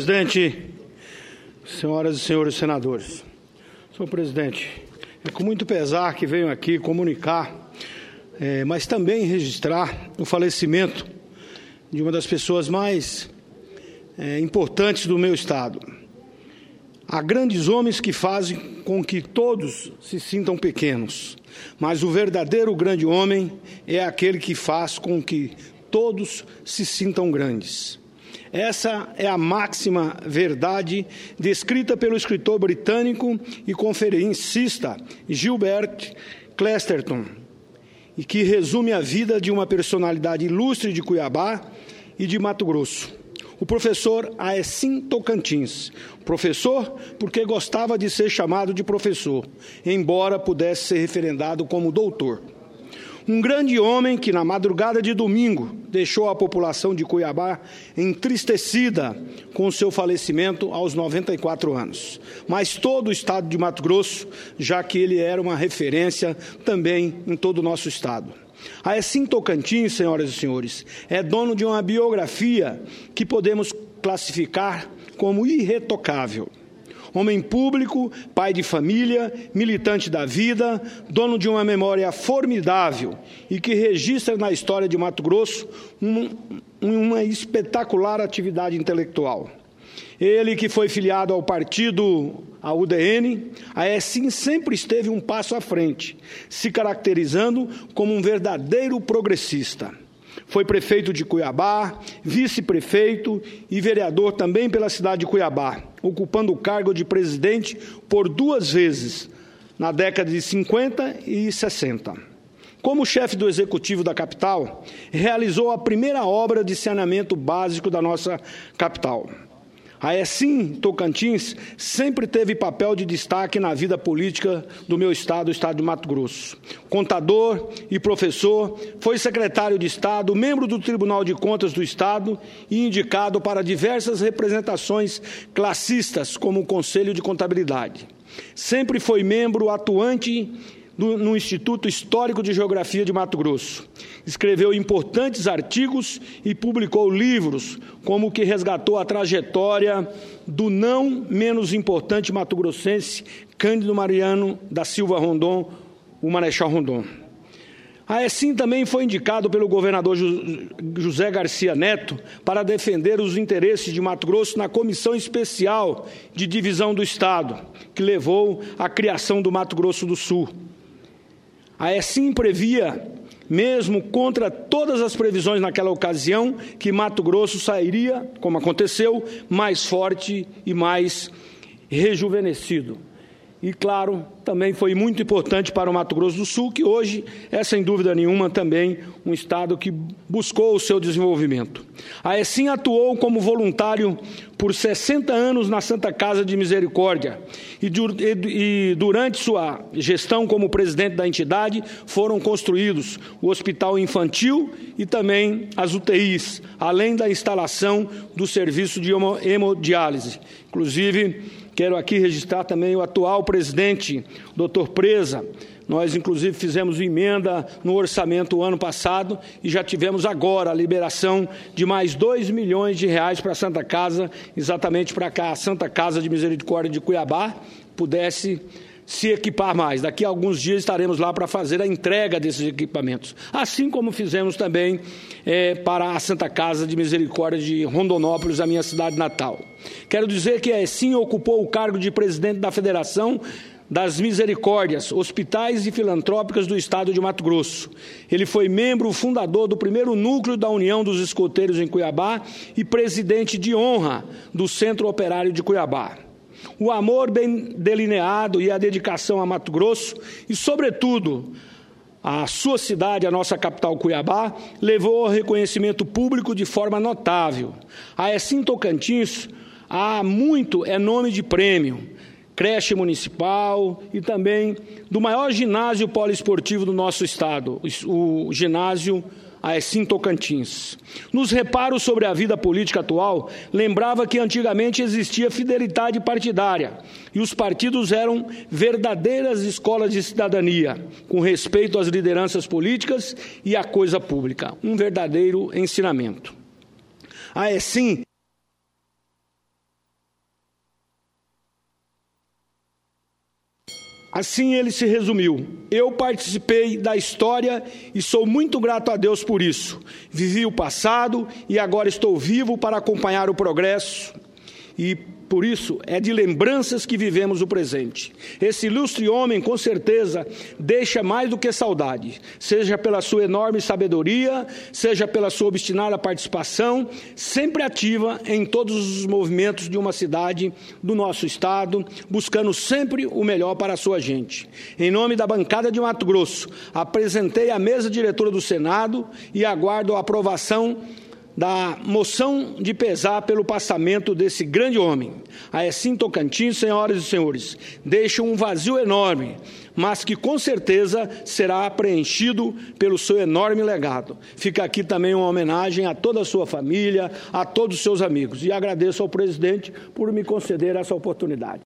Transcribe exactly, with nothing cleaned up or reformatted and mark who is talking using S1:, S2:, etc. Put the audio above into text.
S1: presidente, senhoras e senhores senadores. Senhor presidente, é com muito pesar que venho aqui comunicar, é, mas também registrar o falecimento de uma das pessoas mais é, importantes do meu Estado. Há grandes homens que fazem com que todos se sintam pequenos, mas o verdadeiro grande homem é aquele que faz com que todos se sintam grandes. Essa é a máxima verdade descrita pelo escritor britânico e conferencista Gilbert Chesterton, e que resume a vida de uma personalidade ilustre de Cuiabá e de Mato Grosso. O professor Aécim Tocantins, professor porque gostava de ser chamado de professor, embora pudesse ser referendado como doutor. Um grande homem que, na madrugada de domingo, deixou a população de Cuiabá entristecida com o seu falecimento aos noventa e quatro anos. Mas todo o estado de Mato Grosso, já que ele era uma referência também em todo o nosso estado. Aécim Tocantins, senhoras e senhores, é dono de uma biografia que podemos classificar como irretocável. Homem público, pai de família, militante da vida, dono de uma memória formidável e que registra na história de Mato Grosso uma, uma espetacular atividade intelectual. Ele que foi filiado ao partido, a U D N, Aécim sempre esteve um passo à frente, se caracterizando como um verdadeiro progressista. Foi prefeito de Cuiabá, vice-prefeito e vereador também pela cidade de Cuiabá, ocupando o cargo de presidente por duas vezes, na década de cinquenta e sessenta. Como chefe do executivo da capital, realizou a primeira obra de saneamento básico da nossa capital. Aécim Tocantins sempre teve papel de destaque na vida política do meu estado, o estado de Mato Grosso. Contador e professor, foi secretário de Estado, membro do Tribunal de Contas do Estado e indicado para diversas representações classistas, como o Conselho de Contabilidade. Sempre foi membro atuante Do, no Instituto Histórico de Geografia de Mato Grosso. Escreveu importantes artigos e publicou livros, como o que resgatou a trajetória do não menos importante mato-grossense Cândido Mariano da Silva Rondon, o Marechal Rondon. Aécim também foi indicado pelo governador José Garcia Neto para defender os interesses de Mato Grosso na Comissão Especial de Divisão do Estado, que levou à criação do Mato Grosso do Sul. Aécim previa, mesmo contra todas as previsões naquela ocasião, que Mato Grosso sairia, como aconteceu, mais forte e mais rejuvenescido. E, claro, também foi muito importante para o Mato Grosso do Sul, que hoje é, sem dúvida nenhuma, também um estado que buscou o seu desenvolvimento. Aécim atuou como voluntário por sessenta anos na Santa Casa de Misericórdia e, e durante sua gestão como presidente da entidade foram construídos o Hospital Infantil e também as U T Is, além da instalação do serviço de hemodiálise. Inclusive, quero aqui registrar também o atual presidente, doutor Preza. Nós, inclusive, fizemos emenda no orçamento o ano passado e já tivemos agora a liberação de mais dois milhões de reais para a Santa Casa, exatamente para que a Santa Casa de Misericórdia de Cuiabá pudesse se equipar mais. Daqui a alguns dias estaremos lá para fazer a entrega desses equipamentos, assim como fizemos também é, para a Santa Casa de Misericórdia de Rondonópolis, a minha cidade natal. Quero dizer que Aécim ocupou o cargo de presidente da Federação das Misericórdias, Hospitais e Filantrópicas do Estado de Mato Grosso. Ele foi membro fundador do primeiro núcleo da União dos Escoteiros em Cuiabá e presidente de honra do Centro Operário de Cuiabá. O amor bem delineado e a dedicação a Mato Grosso e, sobretudo, a sua cidade, a nossa capital Cuiabá, levou ao reconhecimento público de forma notável. Aécim Tocantins, há muito é nome de prêmio, creche municipal e também do maior ginásio poliesportivo do nosso estado, o ginásio Aécim Tocantins. Nos reparos sobre a vida política atual, lembrava que antigamente existia fidelidade partidária e os partidos eram verdadeiras escolas de cidadania, com respeito às lideranças políticas e à coisa pública, um verdadeiro ensinamento. Aécim Assim ele se resumiu: eu participei da história e sou muito grato a Deus por isso. Vivi o passado e agora estou vivo para acompanhar o progresso, e por isso é de lembranças que vivemos o presente. Esse ilustre homem, com certeza, deixa mais do que saudade, seja pela sua enorme sabedoria, seja pela sua obstinada participação, sempre ativa em todos os movimentos de uma cidade do nosso estado, buscando sempre o melhor para a sua gente. Em nome da bancada de Mato Grosso, apresentei à mesa diretora do Senado e aguardo a aprovação da moção de pesar pelo passamento desse grande homem. A Assim Tocantins, senhoras e senhores, deixa um vazio enorme, mas que com certeza será preenchido pelo seu enorme legado. Fica aqui também uma homenagem a toda a sua família, a todos os seus amigos. E agradeço ao presidente por me conceder essa oportunidade.